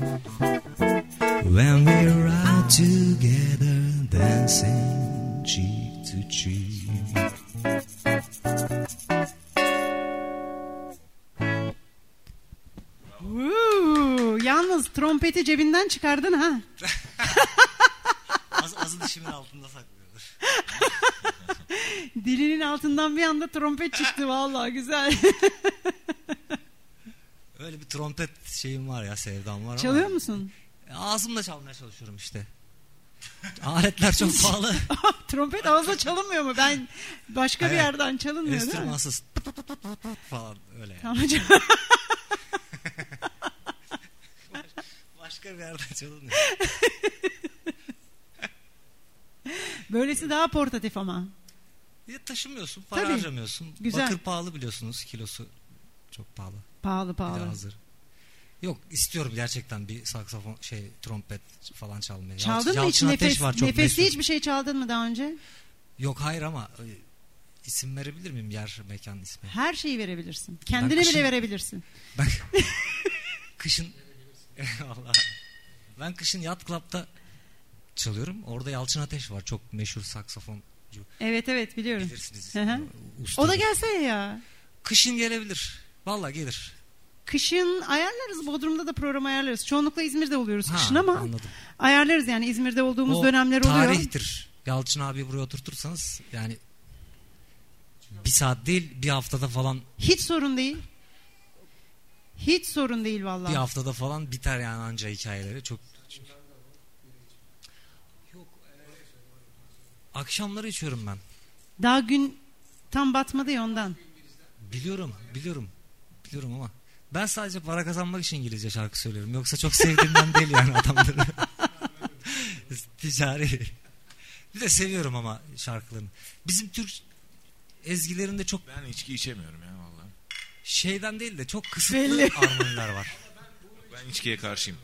when we're out together dancing cheek to cheek. Woo! Yalnız trompeti cebinden çıkardın ha. Az, azı dişimin altında saklıyordur. Dilinin altından bir anda trompet çıktı, vallahi güzel. Öyle bir trompet şeyim var ya, sevdam var. Çalıyor ama musun? ağzımla çalmaya çalışıyorum işte. Aletler çok pahalı. Trompet ağızla çalınmıyor mu? Ben başka bir Evet. yerden çalınmıyor değil mi? Enstrümansız falan öyle yani. Tamam. Başka bir yerden çalınıyor. Böylesi daha portatif ama. Ya taşımıyorsun, para Tabii. harcamıyorsun. Güzel. Bakır pahalı biliyorsunuz, kilosu çok pahalı. Pahalı Bir de pahalı. hazır. Yok, istiyorum gerçekten bir saksafon, şey, trompet falan çalmayı. Çaldın Yalçın- mı hiç Yalçın Ateş nefes, var, çok nefesli meşhur. hiçbir şey çaldın mı daha önce? Yok, hayır, ama e, isim verebilir miyim, yer mekan ismi? Her şeyi verebilirsin. Kendine kışın- bile verebilirsin. Ben kışın Allah. Ben kışın Yacht Club'da çalıyorum. Orada Yalçın Ateş var. Çok meşhur saksafoncu. Evet evet biliyorum. Bilirsiniz. Hı hı. Ustadır. O da gelse ya. Kışın gelebilir. Vallahi gelir. Kışın ayarlarız. Bodrum'da da program ayarlarız. Çoğunlukla İzmir'de oluyoruz Ha, kışın ama anladım. ayarlarız yani İzmir'de olduğumuz O dönemler oluyor. tarihtir. Yalçın abi buraya oturtursanız yani bir saat değil bir haftada falan Hiç sorun değil. Hiç sorun değil vallahi. bir haftada falan biter yani anca hikayeleri. Çok Yok. e, Akşamları içiyorum ben. Daha gün tam batmadı ya ondan. Biliyorum, biliyorum. Biliyorum ama ben sadece para kazanmak için İngilizce şarkı söylüyorum. Yoksa çok sevdiğimden değil yani adamları. Ticari. Bir de seviyorum ama şarkılarını. Bizim Türk ezgilerinde çok Ben içki içemiyorum ya vallahi. şeyden değil de çok kısıtlı Belli. armoniler var. Ben içkiye karşıyım.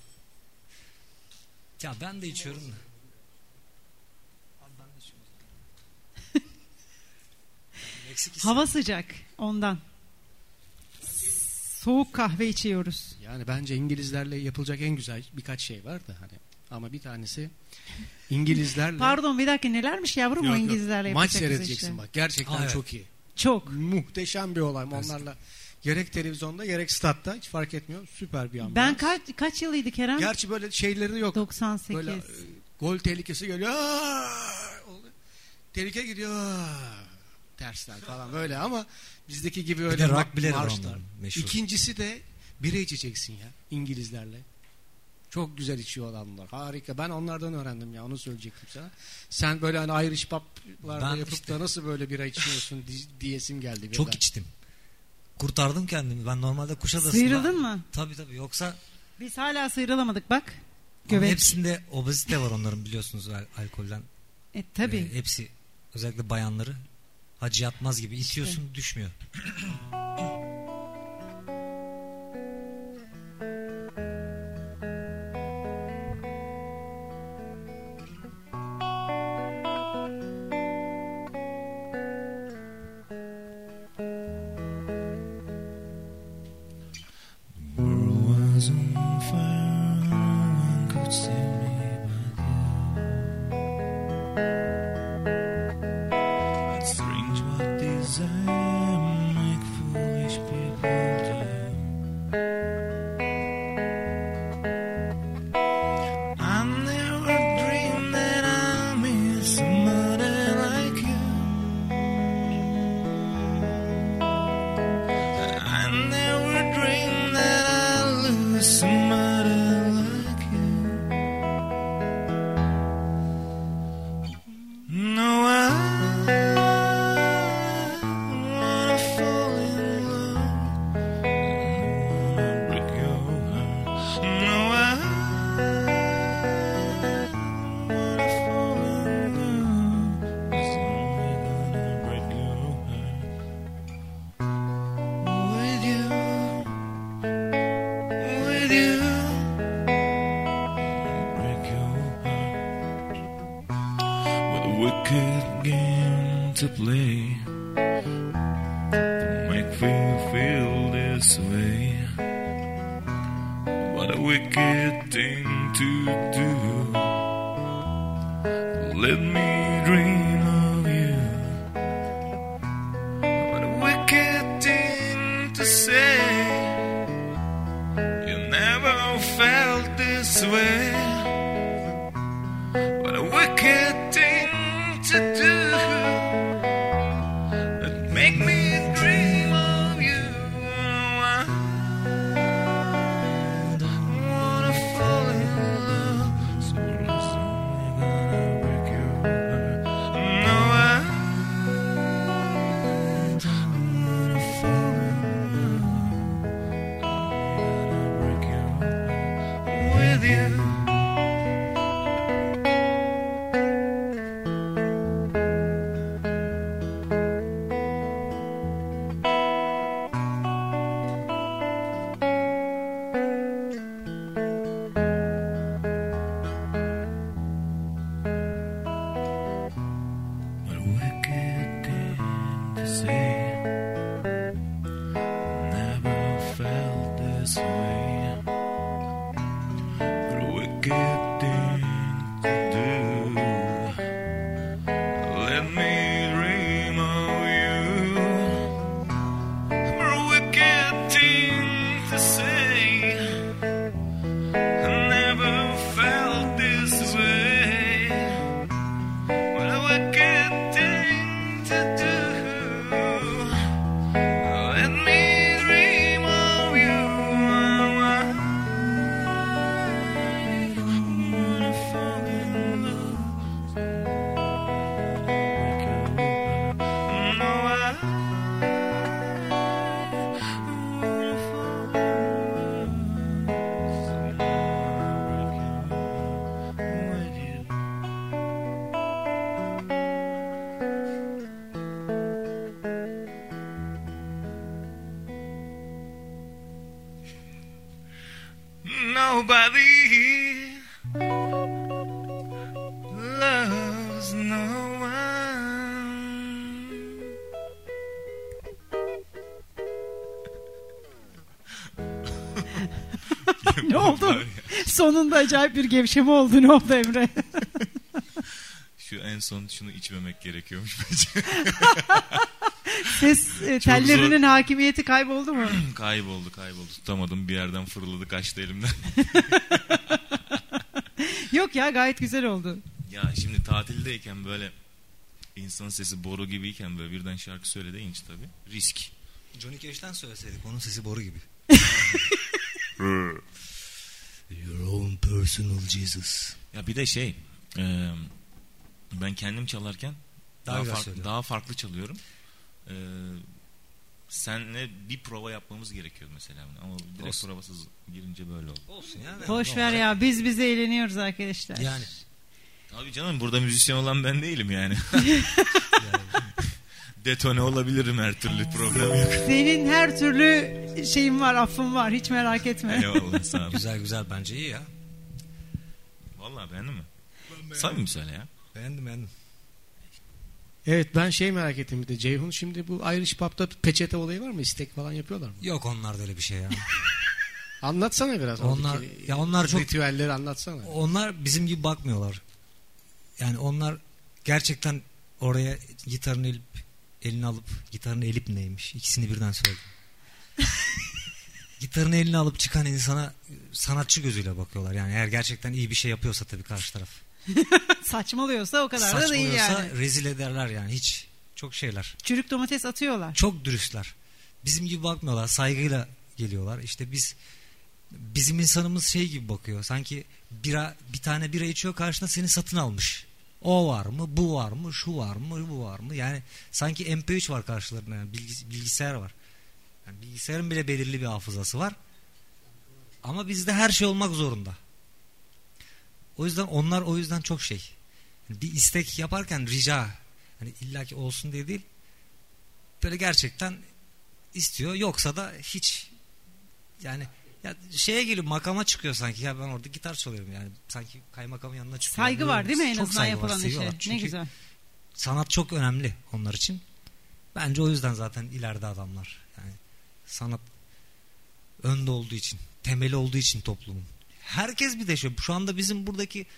Ya ben de içiyorum da. Eksik isim. Hava sıcak ondan. Soğuk kahve içiyoruz. Yani bence İngilizlerle yapılacak en güzel birkaç şey var da hani. Ama bir tanesi İngilizlerle... Pardon bir dakika nelermiş yavrum Yok, o yok. İngilizlerle Maç yapacak seyredeceksin işte. bak. Gerçekten Aa, evet. çok iyi. Çok. Muhteşem bir olay. Onlarla gerek televizyonda gerek statta hiç fark etmiyor. Süper bir ambiyans. Ben kaç kaç yılıydı Kerem? Gerçi böyle şeyleri yok. doksan sekiz. Böyle e, gol tehlikesi geliyor. Aa! Oluyor. Tehlike gidiyor. Aa! Tersler falan böyle ama bizdeki gibi Bir öyle de ma- rugby'leri var marşlar. onların meşhur. İkincisi de bira içeceksin ya İngilizlerle. Çok güzel içiyor adamlar. Harika. Ben onlardan öğrendim ya. Onu söyleyecektim sana. Sen böyle hani Irish pub'larda Ben yapıp işte- da nasıl böyle bira içiyorsun di- diyesim geldi. Çok birden. içtim. Kurtardım kendimi. Ben normalde Kuşadası'nda... Sıyrıldın mı? Tabii tabii. Yoksa Biz hala sıyrılamadık bak. ama Göbek. hepsinde obezite var onların biliyorsunuz al- alkolden. E tabii. Ee, hepsi özellikle bayanları hacı yatmaz gibi itiyorsun düşmüyor. World was on fire, no one could save me but you. It's strange what desire make foolish people do. I never dreamed that I'll meet somebody like you. I never dreamed that I'd lose somebody like you. No, I wanna fall in love. I wanna break your heart. No, I wanna fall in love. It's only gonna break your heart. With you, with you, break your heart. What a wicked game to play to make me feel this way. What a wicked thing to do. Let me dream of you. What a wicked thing to say. You never felt this way. What a wicked thing to do. That make me dream of you. I wanna fall in love. So it's only gonna break your heart. No, I wanna fall in love. Nobody loves no one. Ne oldu? Sonunda acayip bir gevşeme oldu. Ne oldu Emre? Şu en son şunu içmemek gerekiyormuş bence. Ses e, tellerinin zor. hakimiyeti kayboldu mu? Kayboldu kayboldu. Tutamadım, bir yerden fırladı, kaçtı elimden. Yok ya, gayet güzel oldu. Ya şimdi tatildeyken böyle insanın sesi boru gibiyken böyle birden şarkı söyle deyince tabii risk. Johnny Cash'ten söyleseydik onun sesi boru gibi. Your own personal Jesus. Ya bir de şey e, ben kendim çalarken Daha daha, güzel fark, söylüyor. daha farklı çalıyorum. E, senle bir prova yapmamız gerekiyor mesela. Ama direkt Olsun. provasız girince böyle oldu. Olsun yani. Boş ver ya, biz bize eğleniyoruz arkadaşlar. Yani. Abi canım, burada müzisyen olan ben değilim yani. Detone olabilirim, her türlü problem yok. Senin her türlü şeyin var, affın var, hiç merak etme. Eyvallah, sağ ol. Güzel güzel, bence iyi ya. Vallahi beğendin mi? Samimi söyle ya. Beğendim beğendim. Evet, ben şey merak ettim bir de Ceyhun, şimdi bu Irish Pub'da peçete olayı var mı? İstek falan yapıyorlar mı? Yok, onlarda öyle bir şey ya. Anlatsana biraz. Onlar oradaki ya onlar çok ritüelleri anlatsana. onlar bizim gibi bakmıyorlar. Yani onlar gerçekten oraya gitarını elip elini alıp gitarını elip neymiş? İkisini birden söyledim. Gitarını eline alıp çıkan insana sanatçı gözüyle bakıyorlar. Yani eğer gerçekten iyi bir şey yapıyorsa tabii karşı taraf. Saçmalıyorsa o kadar da değil Saçmalıyorsa yani. rezil ederler yani, hiç. Çok şeyler. Çürük domates atıyorlar. Çok dürüstler. Bizim gibi bakmıyorlar. Saygıyla geliyorlar. İşte biz bizim insanımız şey gibi bakıyor. Sanki bira, bir tane bira içiyor, karşına seni satın almış. O var mı? Bu var mı? Şu var mı? Bu var mı? Yani sanki M P üç var karşılarında. Yani bilgis- bilgisayar var. Yani bilgisayarın bile belirli bir hafızası var. Ama bizde her şey olmak zorunda. O yüzden onlar o yüzden çok şey. Bir istek yaparken rica, hani illaki olsun diye değil. Böyle gerçekten istiyor. Yoksa da hiç, yani ya şeye geliyor, makama çıkıyor sanki. Ya ben orada gitar çalıyorum yani. Sanki kaymakamın yanına çıkıyor. Saygı var değil mi en Çok azından saygı var, yapılan işe? seviyorlar. Ne Çünkü güzel. sanat çok önemli onlar için. Bence o yüzden zaten ileride adamlar. Yani sanat önde olduğu için, temeli olduğu için toplumun. Herkes bir de şu, şu anda bizim buradaki,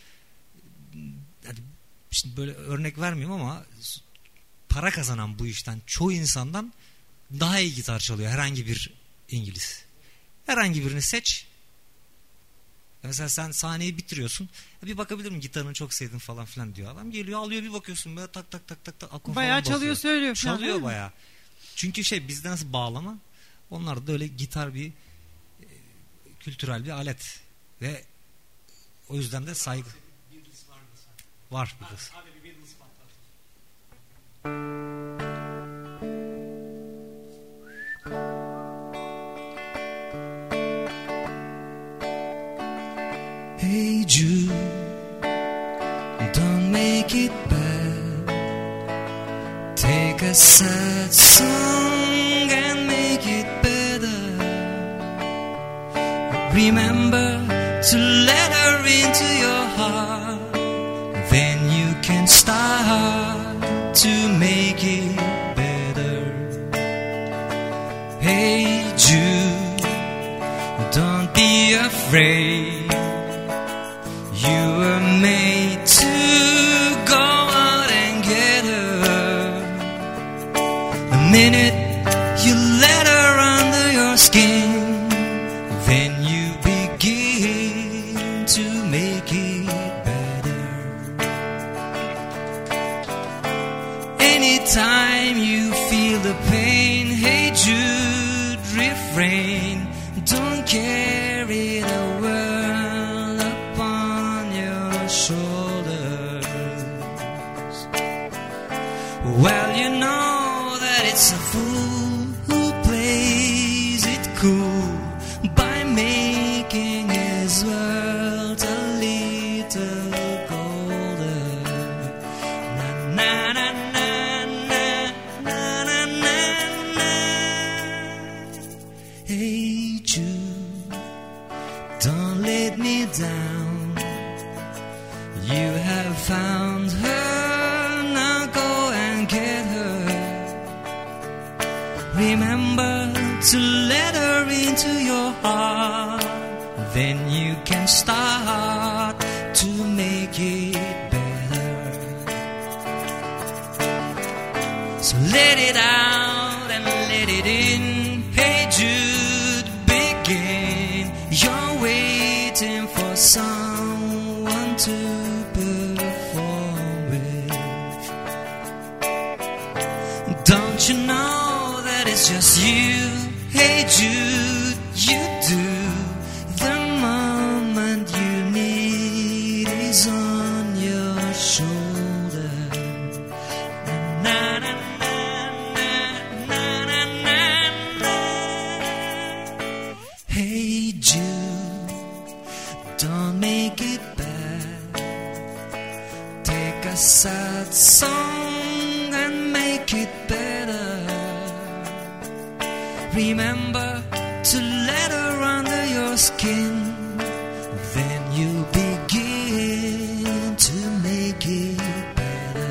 yani şimdi böyle örnek vermiyorum ama para kazanan bu işten çoğu insandan daha iyi gitar çalıyor herhangi bir İngiliz. Herhangi birini seç. Mesela sen sahneyi bitiriyorsun. Bir bakabilir miyim, gitarını çok sevdim falan filan diyor. Adam geliyor, alıyor, bir bakıyorsun böyle tak tak tak tak tak akor Bayağı falan çalıyor, basıyor. söylüyor falan, değil Çalıyor mi? bayağı. Çünkü şey, bizde nasıl bağlama, onlar da öyle gitar bir e, kültürel bir alet ve o yüzden de saygı var biraz. Hey Jude, don't make it bad. Take a sad song and make it better. Remember to let her into your heart. Then you can start to make it better. Hey Jude, don't be afraid. You were made to go out and get her. The minute you let her under your skin, then you begin to make it better. Anytime you feel the pain, hey Jude, refrain. Don't carry the world upon your shoulders. Well, you know that it's a fool who plays it cool by making his world a little colder. Na na na na na na na na na. Hey Jude, don't let down. You have found her, now go and get her. Remember to let her into your heart. Then you can start to make it better. So let it out and let it in. Hey Jude, begin. You're waiting for someone to perform with. Don't you know that it's just you? Hey Jude, you do. The moment you need is on your shoulder. Na na na na na na na na. Hey Jude, don't make it bad. Take a sad song and make it better. Remember to let her under your skin. Then you begin to make it better.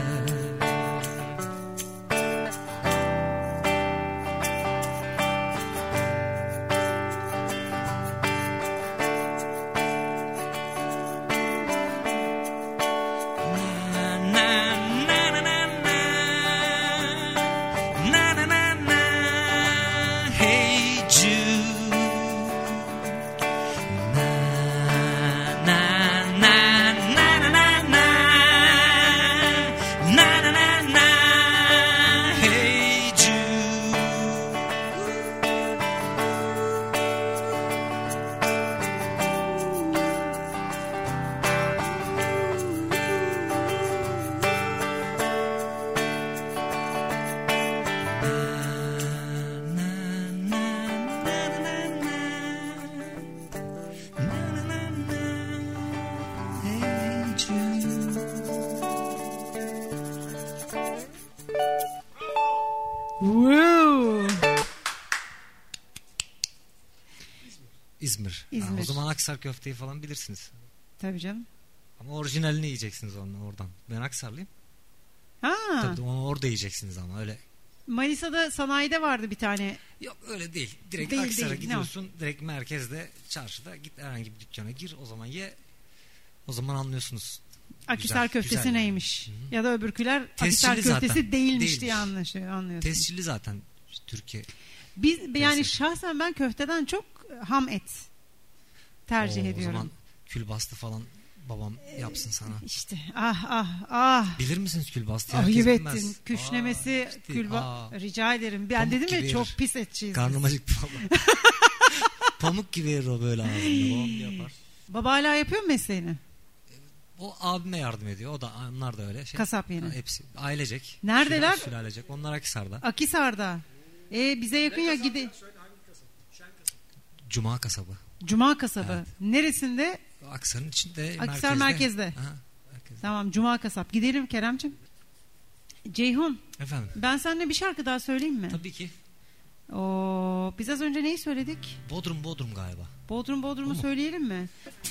Na na na na na na. Na na na na. Hey Jude. Na na na na na na na. Na na na na. Hey Jude. Woo! İzmir. İzmir. Ha, o zaman Aksar köfteyi falan bilirsiniz. Tabii canım. Ama orijinalini yiyeceksiniz onu oradan. Ben Aksarlıyım. Ha, Tabii onu orada yiyeceksiniz ama öyle. Manisa'da sanayide vardı bir tane. Yok öyle değil. Direkt Değil, Aksar'a değil, gidiyorsun. Direkt merkezde, çarşıda git herhangi bir dükkana gir. O zaman ye. O zaman anlıyorsunuz. Akhisar Güzel, köftesi güzel yani. neymiş? Ya da öbürküler Tescilli Akhisar köftesi zaten. değilmiş Değilmiş. diye anlaşıyor, anlıyorsun. Tescilli zaten Türkiye. Biz yani Neyse. şahsen ben köfteden çok ham et tercih Oo, ediyorum. O zaman külbastı falan babam yapsın sana. İşte ah ah ah. Bilir misiniz külbastı? Ayıp Herkes ettin. bilmez. Küşlemesi, Aa, işte, külba... aa. Rica ederim. Ben Pamuk dedim ya gibi çok yer. pis etçiyiz. Karnım biz. acıktı valla. Pamuk gibi yer o böyle ağzında. Babam yapar. Baba hala yapıyor mu mesleğini? O abime yardım ediyor. O da onlar da öyle. Şey, Kasap yine. Hepsi ailecek. Neredeler? Süla- Sülalecek. Onlar Akhisar'da. Akhisar'da. E bize yakın ya gidi. Cuma kasabı. Cuma kasabı. Evet. Neresinde? Aksar'ın içinde. Akhisar merkezde. Aha, merkezde. Tamam, Cuma kasap. Gidelim Kerem'cim. Ceyhun, Efendim. ben seninle bir şarkı daha söyleyeyim mi? Tabii ki. Oo, biz az önce neyi söyledik? Bodrum Bodrum galiba. Bodrum Bodrum'u Tamam. söyleyelim mi?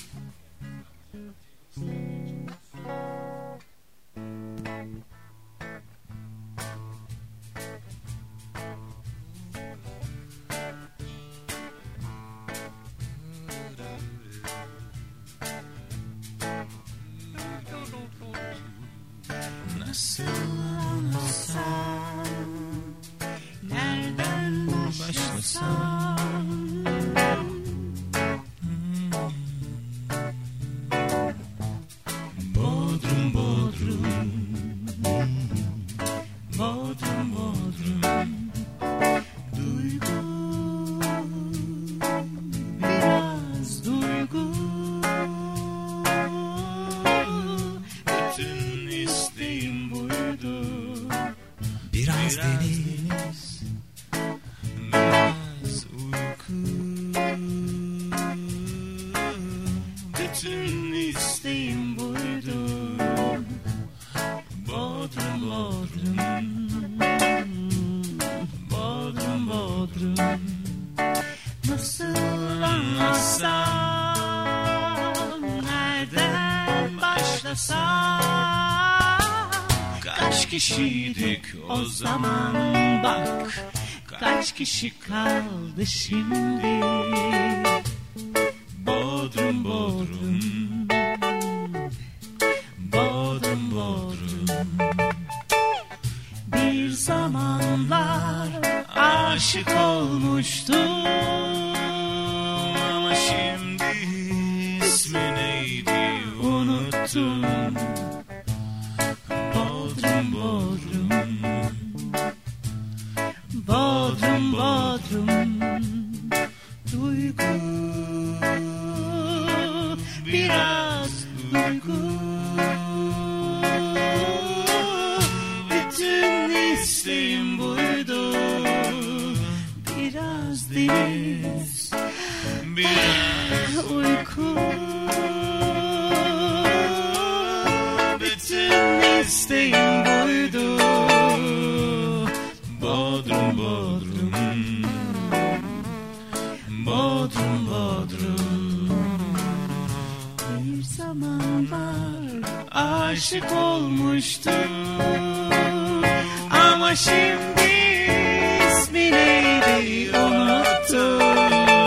Nasıl anlatsam, nereden başlasam? Bodrum Bodrum, Bodrum Bodrum, duygu, biraz duygu, bütün isteğim buydu. Biraz, Biraz deniz. biraz uyku, bütün isteğim buydu. Bodrum Bodrum, Bodrum Bodrum, nasıl anlatsam, olmasak kaç kişiydik o zaman bak, kaç kişi kaldı şimdi. Bodrum Bodrum, Bodrum Bodrum. Bir zamanlar aşık olmuştum ama şimdi ismi neydi unuttum. Bodrum Bodrum, Bodrum Bodrum. Duygu, biraz duygu, bütün isteğim buydu. Biraz deniz, biraz uyku, bütün isteğim buydu. Bodrum Bodrum, Bodrum Bodrum. Bir zamanlar aşık olmuştum ama şimdi ismi neydi unuttum.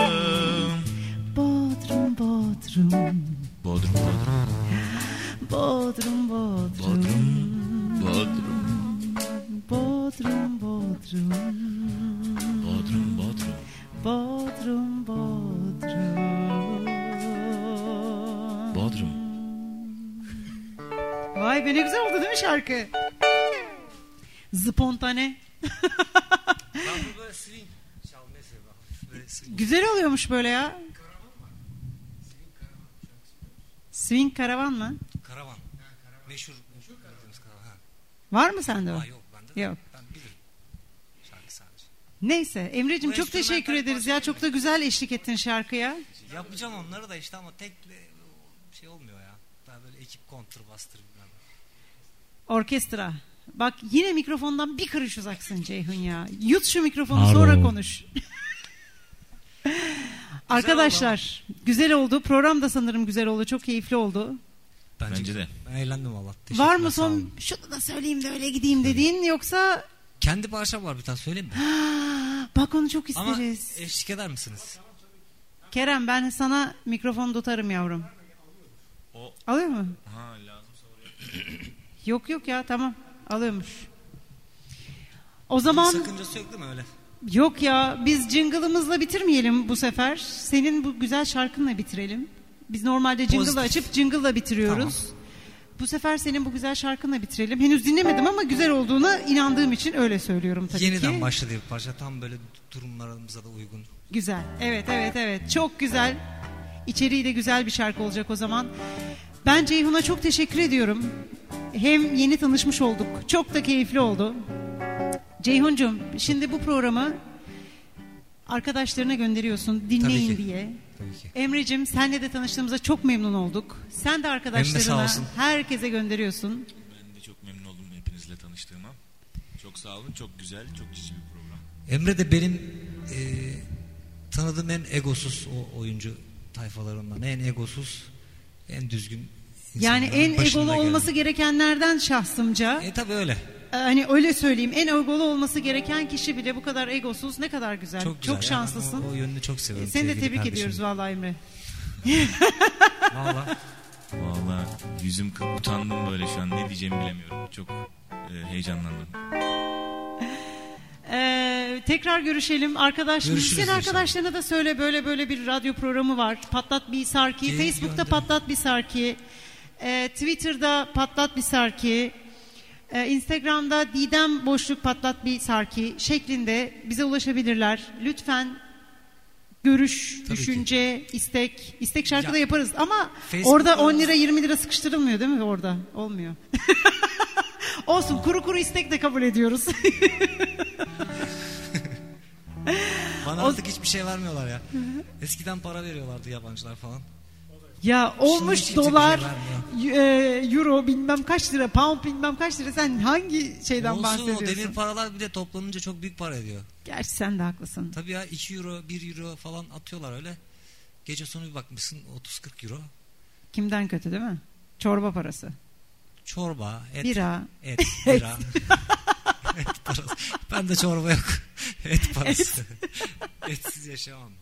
Bodrum Bodrum, Bodrum Bodrum, Bodrum Bodrum, Bodrum Bodrum, Bodrum Bodrum, Bodrum Bodrum, Bodrum Bodrum. Vay be, ne güzel oldu değil mi şarkı? Spontane. Ben bu böyle swing çalmayı seviyorum. Böyle swing. Güzel oluyormuş böyle ya. Swing karavan mı? Karavan. Meşhur. Meşhur karavan. Ha. Var mı sende o? Ha, yok bende de. Yok. Ben bilirim. Şarkı sadece. Neyse Emre'cim Bu çok teşekkür enstrümantal ederiz ya. parça Çok da güzel eşlik ettin şarkıya. Yapacağım onları da işte ama tek şey olmuyor ya. Daha böyle ekip kontrbastır bilmem. Orkestra. Bak yine mikrofondan bir karış uzaksın Ceyhun ya. Yut şu mikrofonu Alo. sonra konuş. Arkadaşlar güzel oldu. Program da sanırım güzel oldu. Çok keyifli oldu. Bence, Bence de. Ben eğlendim valla. Var mı son şunu da söyleyeyim de öyle gideyim dediğin yoksa Kendi parçam var bir tane söyleyeyim mi? bak onu çok Ama isteriz. eşlik eder misiniz? Kerem ben sana mikrofon tutarım yavrum. O Alıyor mu? ha lazımsa oraya. Yok yok ya tamam alıyormuş. O zaman Sakıncası yok değil mi öyle? yok ya biz jingle'ımızla bitirmeyelim bu sefer. Senin bu güzel şarkınla bitirelim. Biz normalde jingle Pozitif. açıp jingle'la bitiriyoruz. Tamam. Bu sefer senin bu güzel şarkınla bitirelim. Henüz dinlemedim ama güzel olduğuna inandığım için öyle söylüyorum tabii Yeniden ki. başladı bir parça. Tam böyle durumlarımıza da uygun. Güzel. Evet evet evet. Çok güzel. İçeriği de güzel bir şarkı olacak o zaman. Ben Ceyhun'a çok teşekkür ediyorum. Hem yeni tanışmış olduk. Çok da keyifli oldu. Ceyhun'cum şimdi bu programı arkadaşlarına gönderiyorsun dinleyin Tabii ki. diye. Tabii ki. Emre'cim senle de tanıştığımıza çok memnun olduk. Sen de Emre arkadaşlarına sağ olsun. herkese gönderiyorsun. Ben de çok memnun oldum hepinizle tanıştığıma. Çok sağ olun. Çok güzel, çok cici bir program. Emre de benim e, tanıdığım en egosuz o oyuncu tayfalarından. En egosuz, en düzgün Yani insanların en başında egolu gelen. olması gerekenlerden şahsımca. E tabi öyle. Hani öyle söyleyeyim en egolu olması gereken kişi bile bu kadar egosuz ne kadar güzel. Çok güzel. Çok Yani şanslısın. o, o yönünü çok seviyorum. Seni de sevgili tebrik kardeşim. ediyoruz vallahi Emre. Vallahi. Vallahi yüzüm kı- utandım böyle şu an. Ne diyeceğimi bilemiyorum. Çok e, heyecanlandım. Ee, tekrar görüşelim arkadaş. Görüşürüz Müzisyen inşallah. arkadaşlarına da söyle böyle böyle bir radyo programı var. Patlat bir Sarki. Ge- Facebook'ta gönderin. Patlat bir Sarki. Ee, Twitter'da Patlat bir Sarki. Ee, Instagram'da Didem boşluk Patlat bir Sarki şeklinde bize ulaşabilirler. Lütfen görüş, Tabii düşünce, istek. istek şarkı Ya, da yaparız ama Facebook'ta- orada on lira yirmi lira sıkıştırılmıyor değil mi orada? Olmuyor. Olsun kuru kuru istek de kabul ediyoruz. Bana O- artık hiçbir şey vermiyorlar ya. Eskiden para veriyorlardı yabancılar falan. Ya olmuş hiç kimse bir dolar, şey e, euro bilmem kaç lira, pound bilmem kaç lira. Sen hangi şeyden Olsun o bahsediyorsun? demir paralar bile toplanınca çok büyük para ediyor. Gerçi sen de haklısın. Tabii ya iki euro bir euro falan atıyorlar öyle. Gece sonu bir bakmışsın otuz kırk euro. Kimden kötü değil mi? Çorba parası. Çorba, et, Bira. et, bira. Et parası. Ben de çorba yok. Et parası. Etsiz yaşamam.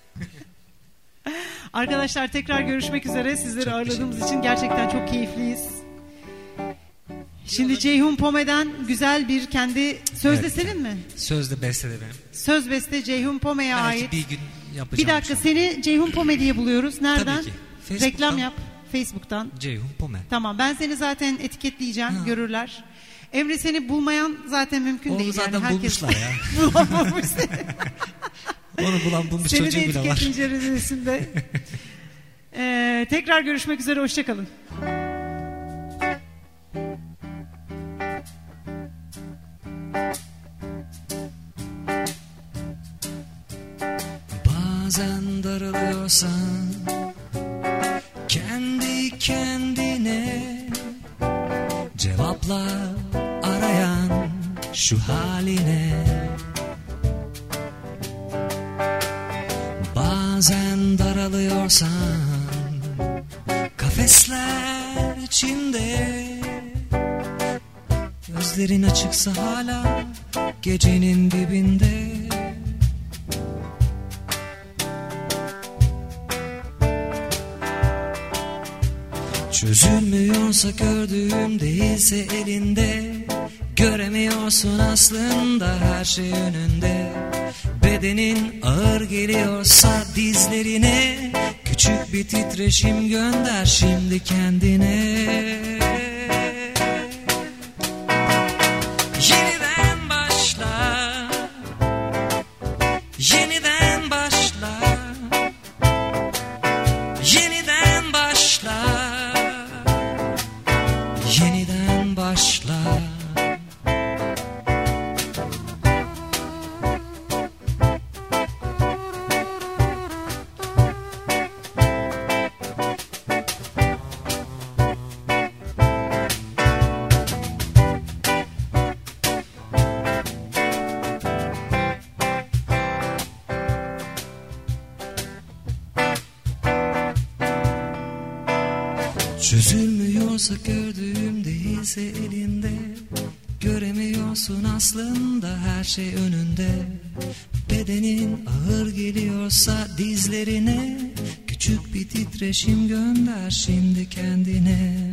Arkadaşlar tekrar görüşmek üzere. Sizleri Çok ağırladığımız için gerçekten çok keyifliyiz. Şimdi Ceyhun Pome'den güzel bir kendi sözde Evet. senin mi? Sözde beste de benim. Söz beste Ceyhun Pome'ye Belki ait. bir gün yapacağım. Bir dakika, bir şey. seni Ceyhun Pome diye buluyoruz. Nereden? Tabii ki. Facebook'tan. Reklam yap. Facebook'tan. Ceyhun Pome. Tamam, ben seni zaten etiketleyeceğim, Ha. görürler. Emre, seni bulmayan zaten mümkün Onu değil. zaten yani. Herkes bulmuşlar ya. bulamamış seni. Onu bulan bulmuş, Seni de çocuğu bile var. etiketleyince rezilsinde. Ee, tekrar görüşmek üzere, hoşçakalın. Bazen daralıyorsan kendi kendine cevaplar arayan şu haline, bazen daralıyorsan kafesler içinde gözlerin açıksa hala gecenin dibinde. Çözülmüyorsa gördüğüm değilse elinde, göremiyorsun aslında her şey önünde. Bedenin ağır geliyorsa dizlerine, küçük bir titreşim gönder şimdi kendine. Yeniden başla, yeniden başla, yeniden başla, yeniden başla. Çözülmüyorsa gördüğüm değilse elinde, göremiyorsun aslında her şey önünde. Bedenin ağır geliyorsa dizlerine, küçük bir titreşim gönder şimdi kendine.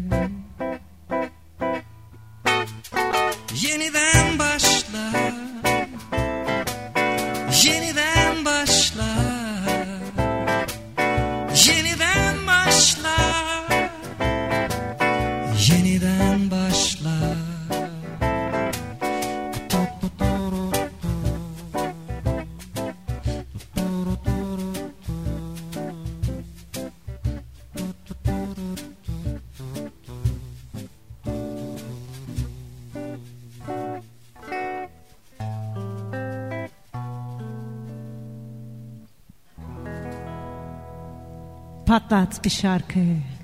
Yeniden başla, yeniden başla, yeniden başla, yeniden başla. Patlat bir şarkı.